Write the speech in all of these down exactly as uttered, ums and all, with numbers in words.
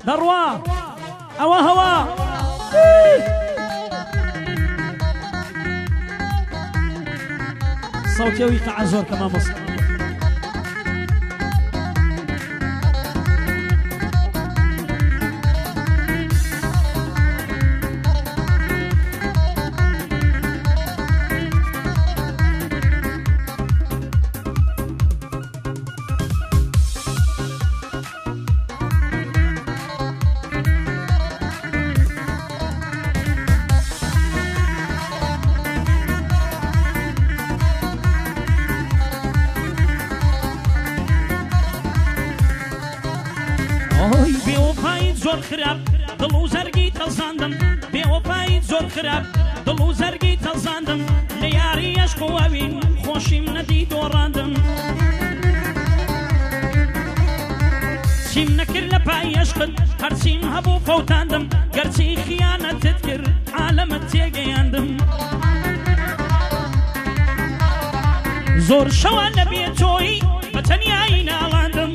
دەڕوا ئەوە هەوا سەوتێوی قەعە زۆر کەمە مەست زۆر خراپ دڵ و زەرگی تەزاندم بێوەفایی زۆر خراپ دڵ و زەرگی تەزاندم لە یاری عەشق و ئەوین خۆشیم نەدی دۆڕاندم چیم نەکرد لە پای عەشقت هەرچیم هەبوو فەوتاندم گەرچی خیانەتت کرد عالەمت تێگەیاندم زۆر شەوە لەبێ تۆی بە تەنیایی ناڵاندم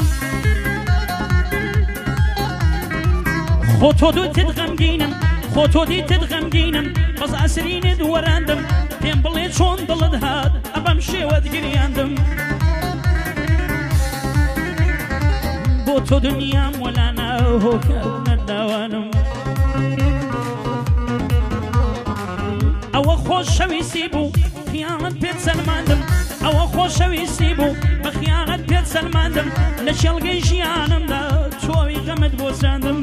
خۆ تۆ دوتت غەمگینم خۆ تۆ دیتت غەمگینم بەس ئاسرینت وەراندم پێم بڵێ چۆن دڵت هات ئەبەم شێوەت گریاندم بۆ تۆ دنیام وەلا ناهۆکات نەرداوانم ئەوە خۆشەویستی بوو خیانەت پێت سەلماندم ئەوە خۆشەویستی بوو بە خیانەت پێت سەلماندم لە شێڵگەی ژیانمدا تۆوی غەمت بۆ ساندم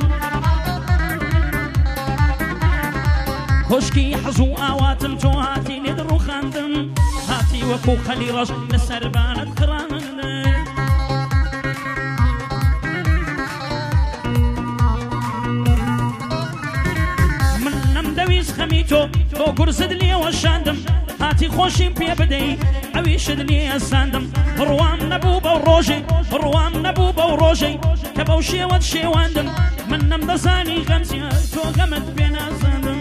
خۆشکی حەز و ئاواتم تۆ هاتی لێت ڕووخاندم هاتی وەکو خەلی ڕەش لە سەربانت خڕاندم من نەمدەویست خەمی تۆ تۆ گورزت لێوە شاندم هاتی خۆشیم پێ بدەی ئەویشت لێ ئەساندم بڕوام نەبوو بەو ڕۆژەی بڕوام نەبوو بەو ڕۆژەی کە بەو شێوەت شێواندم من نەمدەزانی غەمزیە تۆ غەمت پێ نازاندم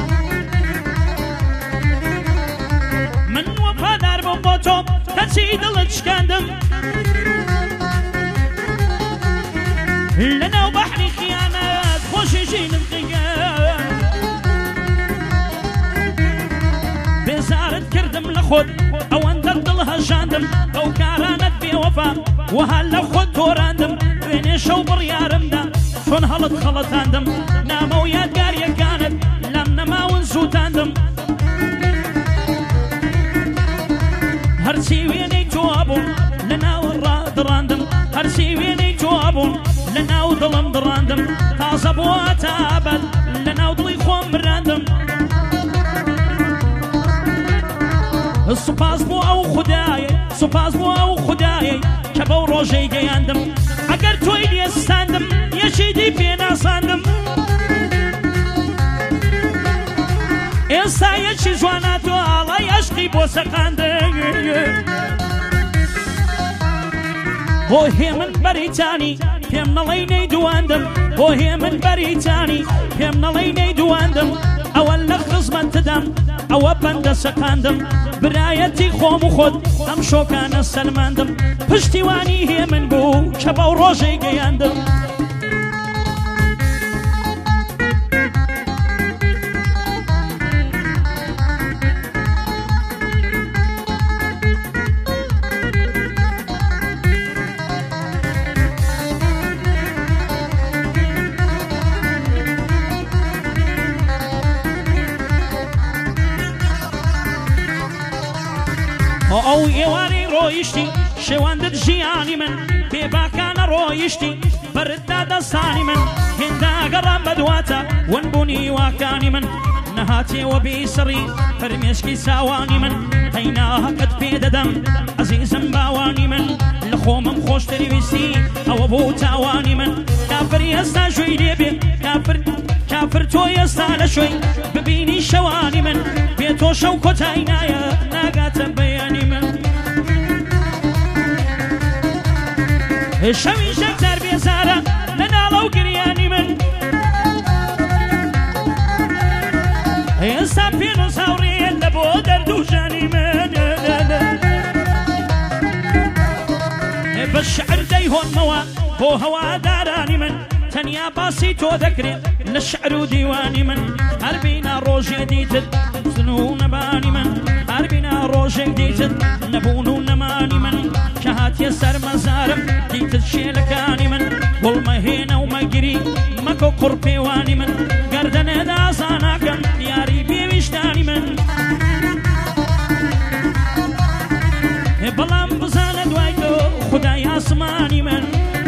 من وەفادار بۆم بۆ تۆ کەچی دڵت شکاندم لەناو بەحری خیانەت خۆشی ژینم قیە بێزارت کردم لە خۆت ئەوەندە دڵ هەژاندم ئەو کارانت بێوەفا وەها لە خۆت تۆراندم دوێنێ شەو بڕیارمدا چۆن هەڵت خەڵەتاندم نامە و یادگاریەکانت لەم نەماون زووتاندم هەرچی وێنەی تۆ بووم لە ناو ڕادڕاندم هەرچی وێنەی تۆ بووم لە ناو دڵم دڕاندم تازە بووە تا ئەبەد لە ناو دڵی خۆم براندم سوپاس بۆ ئەو خودایە سوپاس بۆ ئەو خودایە کە بەو ڕۆژەی گەیاندم ئەگەر تۆی لێستاندم یەکێدی پێ ناساندم ئێستا یەکی جوانە تۆ ئاڵای عەشقی بۆ سەقاندم بۆ هێ من بەریتانی پێم نەڵەی نەیدواندم بۆ هێ من بەریتانی پێم نەڵەی نەیدواندم ئەوە لە خزمەتدەم ئەوە بەندە سەقاندم برایەتی خۆم و خۆت ئەم شۆکانە سەلماندم پشتیوانی هێ من بوو کە بەو ڕۆژەی گەیاندم ئەو ئێوارەی ڕۆیشتی شێواندت ژیانی من پێباکانە ڕۆیشتی بەرتدا دەستانی من هێندا گەڕام بەدواتە ونبوونی واکانی من نەهاتێوە بێسەڕی فەرمێشکی ساوانی من هەیناهەکەت پێدەدەم ئەزیزم باوانی من لە خۆمم خۆشتری ویستی ئەوە بۆ تاوانی من کافری هەستا شوێی لێبێ کافر کافر تۆ ئێستا لە شوێی ببینی شەوانی من بێ تۆ شەو کۆتایی نایە ناگاتە بەیانی من شەوی شەکتەر بێزارە لە ناڵە و گریانی من ئێستا پێن و ساوڕێن لە بۆ دەردوژانی من بە شعر دەیهۆنمەوە بۆ هەوادارانی من تەنیا باسی تۆ دەکرێت لە شعر و دیوانی من هەربینا ڕۆژێ دیتت زن و نەبانی من هەربینا ڕۆژێک دیتت نەبوون و نەمانی من کە هاتیە سەر مەزارم دیتت شێلەکانی من گوڵمەهێنە و مەگیری مەکە و قوڕپێوانی من گەردەنێدا ئازاناکەم یاری پێویشتانی من بەڵام بزانە دوای تۆ خودای ئاسمانی من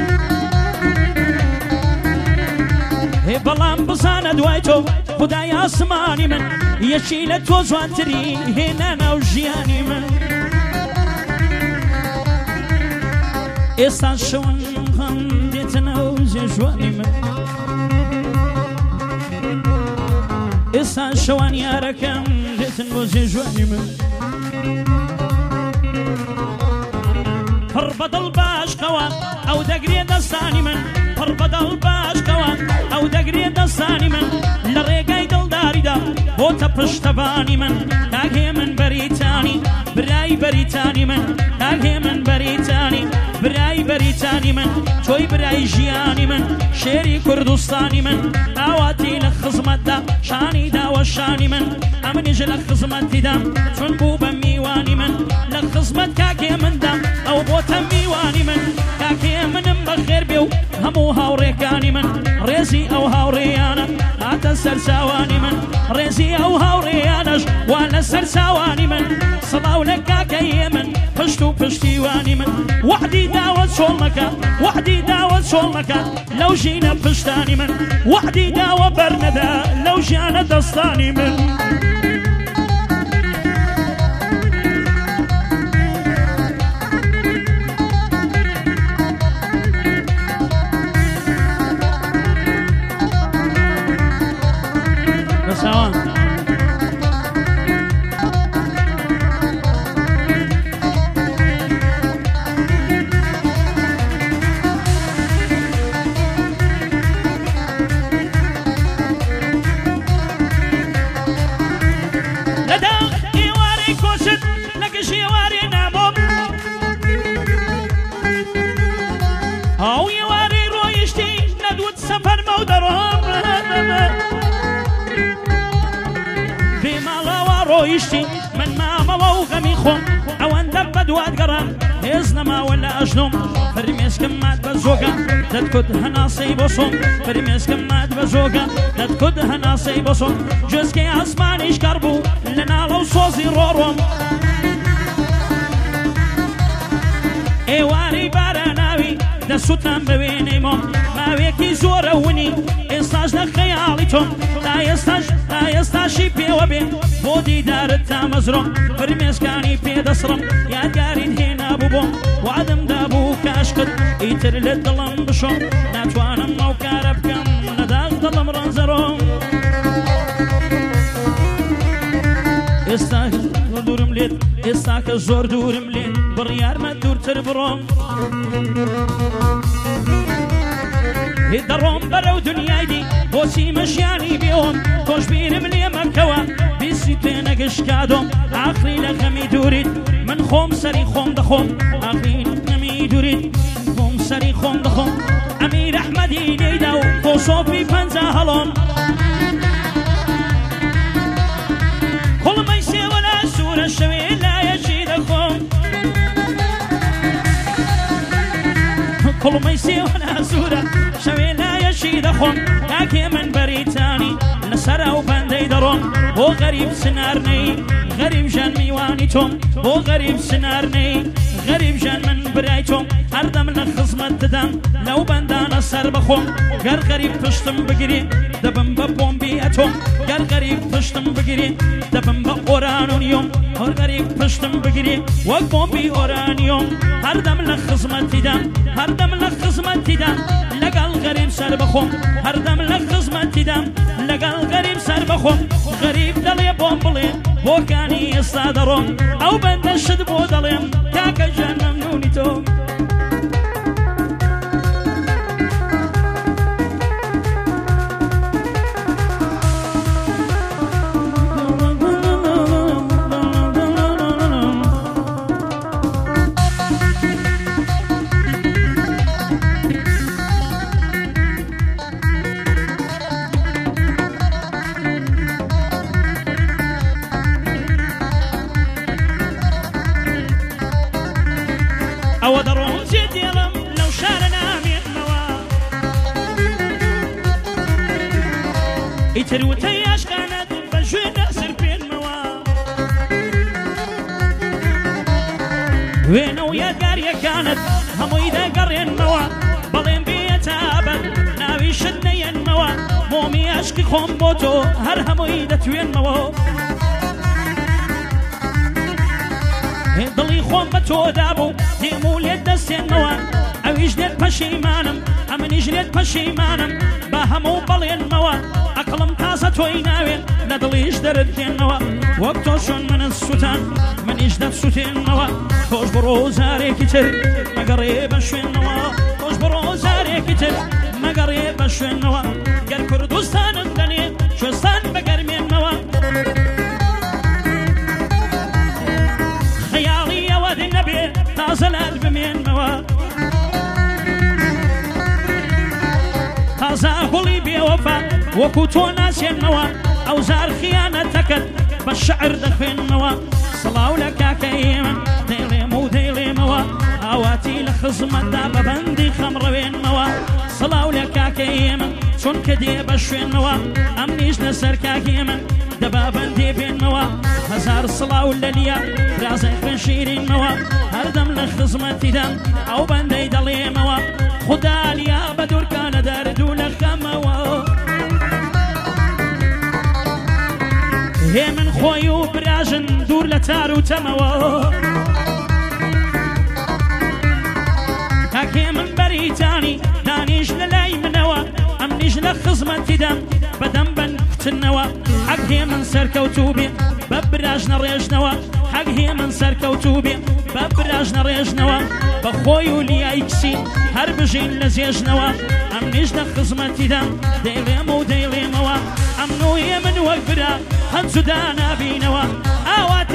بەڵام بزانە دوای تۆ خودای ئاسمانی من یەکی لە تۆ جوانتری هێنا ناو ژیانی من ئێستا شەوان هەم دێتە ناو جێژوانی من ئێستا شەوان یارەکەم دێتن بۆ جێژوانی من پڕ بەدڵ باشقەوە ئەو دەگرێ دەستانی من پڕ بەدڵ باشقەوە ئەو دەگرێ دەستانی من لە ڕێگای دڵداریدا بۆتە پشتەبانی من کاگێ من بەریتانی برای بەریتانی من کاگێ من بەریتانی برای بەریتانی من تۆی برای ژیانی من شێری کوردستانی من ئاواتی لە خزمەتدا شانی داوە شانی من ئەمنیژ لە خزمەتیدام چون بوو بە میوانی من لە خزمەت کاکێ مندام ئەو بۆتە میوانی من کاکێ منم بەخێر بێ و هەموو هاوڕێکانی من ڕێزی ئەو هاوڕێیانە هاتە سەر چاوانی من ڕێزی ئەو هاوڕێیانەش وا لە سەر چاوانی من سەڵاو لە کاکەیە من پشت و پشتیوانی من وحدی داوە چۆڵ مەکە وحدی داوە چۆڵ مەکە لەو ژینە پشتانی من وحدی داوە بەرنەدا لەو ژیانە دەستانی من ڕۆیشتی من مامەوە و غەمی خۆم ئەوەندە بەدوات گەڕام هێز نەماوە لە ئەژنۆم فرمێسکم مات بە زۆگە دەتکوت هەناسەی بۆ سۆم فرمێسکم مات بە زۆگە دەتکوت هەناسەی بۆ سۆم جۆزکەی ئاسمانیش کار بوو لە ناڵە و سۆزی ڕۆڕۆم ئێوارەی باراناوی دەسووتان بە وێنەی مۆم ماوێکی زۆرە ونی ئێستاش لە خەیاڵی تۆم تا ئێستاش تا ئێستاشی پێوە بێ بۆ دیدارت تا مەزرۆم فرمێسکانی پێدەسڕم یادگاریت هێنا بوو بۆم وعدم دابوو کاشکت ئیتر لە دڵم بشۆم ناتوانم ئەو کارە بکەم نەداش دڵم ڕەنزەرۆم ئێستا دوورم لێت ئێستا کە زۆر دوورم لێت بڕیارمە دوورتر بڕۆم دەڕۆم بەرەو دنیای دی بۆچی مەژیانی بێوم تۆش بیرم لێ مەکەوە بیسی پێ نەگەشکادۆم ئاخری لە غەمی دووریت من خۆم سەری خۆم دەخۆم ئاخری غەمی دووریت خۆم سەری خۆم دەخۆم ئەمیر ئەحمەدی لێیدا و خۆشۆفی پەنجا هەڵۆم کوڵمەی سێوە لە سوورە شەوێ لایەکی دەخۆم کوڵمەی سێوە لە سوورە شەوێ لایەشی دەخۆم کاکێ من بەریتانی لەسەر ئەو بەندەی دەڕۆم بۆ غەریب سنارنەی غەریب ژان میوانی تۆم بۆ غەریب سنارنەی غەریب ژان من برای تۆم هەردەم لە خزمەت دەدەم لەو بەندانە سەر بەخۆم گەر غەریب پشتم بگیری دەبم بە بۆمبی ئەتۆم گەر غەریب پشتم بگیری دەبم بە ئۆرانۆنیۆم هەر غەریب پشتم بگیری وەک بۆمبی ئۆرانیۆم هەردەم لە خزمەتیدا هەردەم لە خزمەتیدا لەگەڵ غەریب سەر بەخۆم هەردەم لە خزمەتیدا لەگەڵ غەریب سەر بەخۆم غەریب دەڵێ بۆم بڵێ بۆکانی ئێستا دەڕۆم ئەو بەندە شت بۆ دەڵێم کاکە ژان مەمنونی تۆم ئیتر وتەی عاشقانەت بە ژوێنە سەر پێنمەوە وێنە و یادگاریەکانت هەمووی دەگەڕێنمەوە بەڵێم بێتابەت ناویشت نەیەنمەوە مۆمی عاشقی خۆم بۆ تۆ هەر هەمووی دەتوێنمەوە دڵی خۆم بە تۆدا بوو دێم و لێت دەستێنمەوە ئەویش لێت پەشیمانم ئەمنیش لێت پەشیمانم بە هەموو بەڵێنمەوە عەقڵم تازە تۆی ناوێن لە دڵیش دەرت دێنمەوە وەک تۆ چۆن منت سووتان منیش دەتسووتێنمەوە تۆش بڕۆ زارێکی تر مەگەڕێ بە شوێنەوە تۆش بڕۆ زارێکی تر مەگەڕێ بە شوێنەوە گەر کوردستانم دەنێ کوێستان بەگەرمێنمەوە خەیاڵی ئەوە نەبێ تازە لات بمێنمەوە تازە گوڵی بێوەفا وەکو تۆ ناسێنمەوە ئەو زار خیانەتەکەت بە شەعر دەخوێنمەوە سڵاو لە کاکەی من دەیڵێم و دەیڵێمەوە ئاواتی لە خزمەتدا بە بەندی خەمڕەوێنمەوە سڵاو لە کاکەی من چونکە دێ بە شوێنمەوە ئەمنیش لەسەر کاکی من دەبا بەندێ بێنمەوە هەزار سڵاو لە لیا رازای خوێن شیرینمەوە هەردەم لە خزمەتیدەم ئەو بەندەی دەڵێمەوە خودا لیا بە دوورکانە دەردوو لە خەمەوە هێ من خۆی و براژن دوور لە تار و تەمەوە کاکێ من بەریتانی دانیش لە لای منەوە ئەمنیش لە خزمەتیدەم بەدەم بەن کوتنەوە حەق هێ من سەرکەوتوو بێ بە براژنە ڕێژنەوە حەق هێ من سەرکەوتوو بێ بە براژنە ڕێژنەوە بە خۆی و لیای کسی هەر بژین لە زێژنەوە ئەمنیش لە خزمەتیدەم دەیڵێم و دەیڵێمەوە ئەمنویە من وەک برا هەنج جودا نابینەوە ئاوات